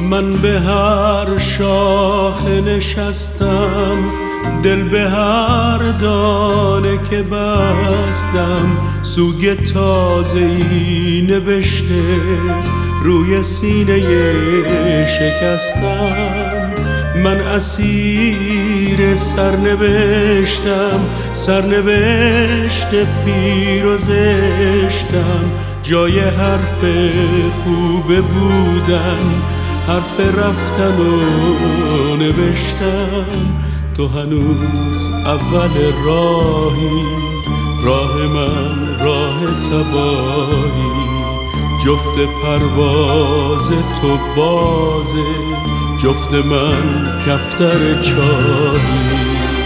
من به هر شاخه نشستم، دل به هر دانه که بستم، سوگ تازه‌ای نوشته روی سینه شکستم. من اسیر سرنوشتم، سرنوشت پیر و زشتم، جای حرف خوب بودن حرف رفتن و نوشتم. تو هنوز اول راهی، راه من راه تباهی، جفت پرواز تو بازه، جفت من کفتر چاهی.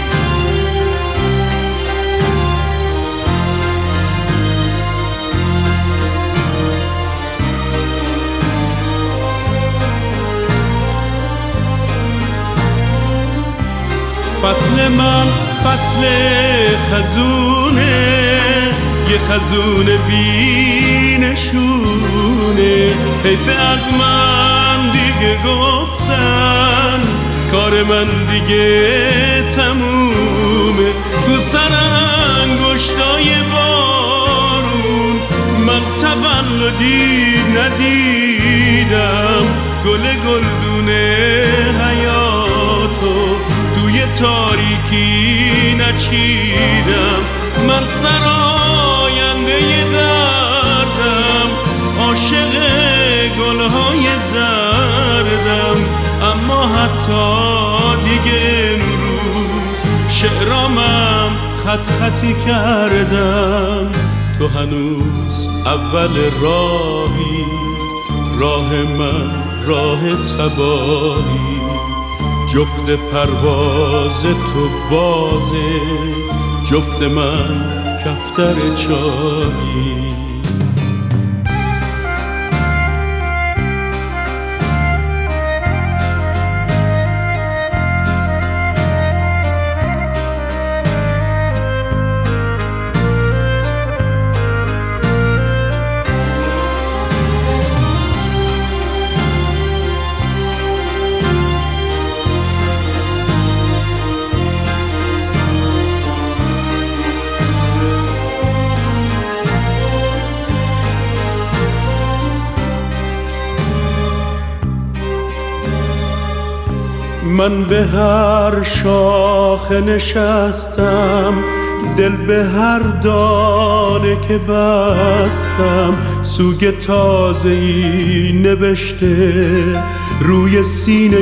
فصل من فصل خزونه، یه خزون بی نشونه. حیف از من دیگه گفتن، کار من دیگه تمومه. تو سرانگشتای بارون من تولدی ندیدم، گل گلدونه حیاتو توی تاریکی نچیدم. من سراینده دردم، عاشق گلهای زردم، اما حتی دیگه امروز شعرامم خط خطی کردم. تو هنوز اول راهی، راه من راه تباهی، جفت پرواز تو بازه، جفت من کفتر چاهی. من به هر شاخه نشستم، دل به هر دانه که بستم، سوگ تازه‌ای نوشته روی سینه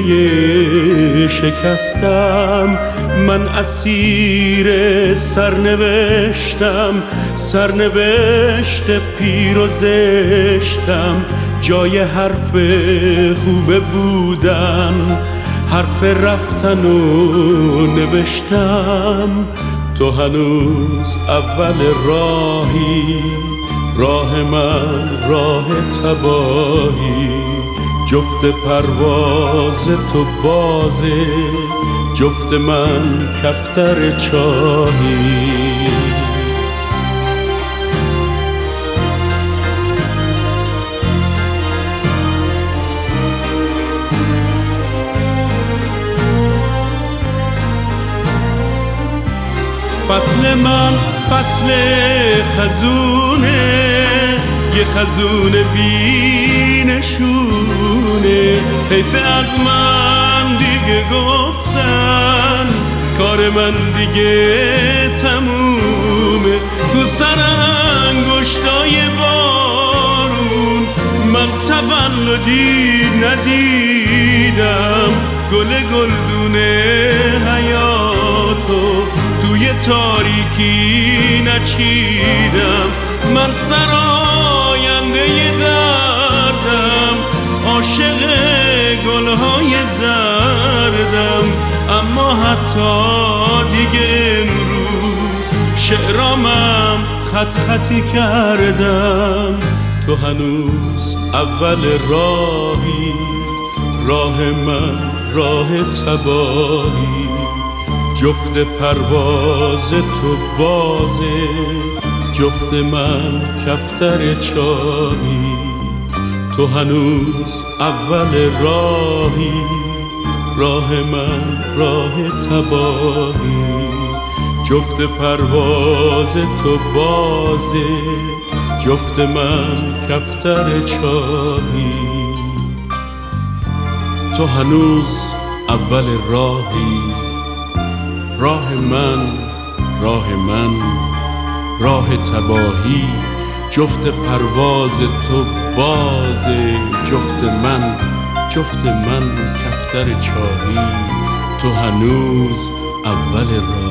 شکستم. من اسیر سرنوشتم، سرنوشت پیر و زشتم، جای حرف خوب بودن حرف رفتن و نوشتم. تو هنوز اول راهی، راه من راه تباهی، جفت پرواز تو بازه، جفت من کفتر چاهی. فصل من فصل خزونه، یه خزون بی نشونه. حیف از من دیگه گفتن، کار من دیگه تمومه. تو سرانگشتای بارون من تولدی ندیدم، گل گلدونه حیاتو توی تاریکی نچیدم. من سراینده دردم، عاشق گلهای زردم، اما حتی دیگه امروز شعرامم خط خطی کردم. تو هنوز اول راهی، راه من راه تباهی، جفت پرواز تو بازه، جفت من کفتر چاهی. تو هنوز اول راهی، راه من راه تباهی، جفت پرواز تو بازه، جفت من کفتر چاهی. تو هنوز اول راهی، راه من راه تباهی، جفت پرواز تو بازه، جفت من کفتر چاهی. تو هنوز اول راهی.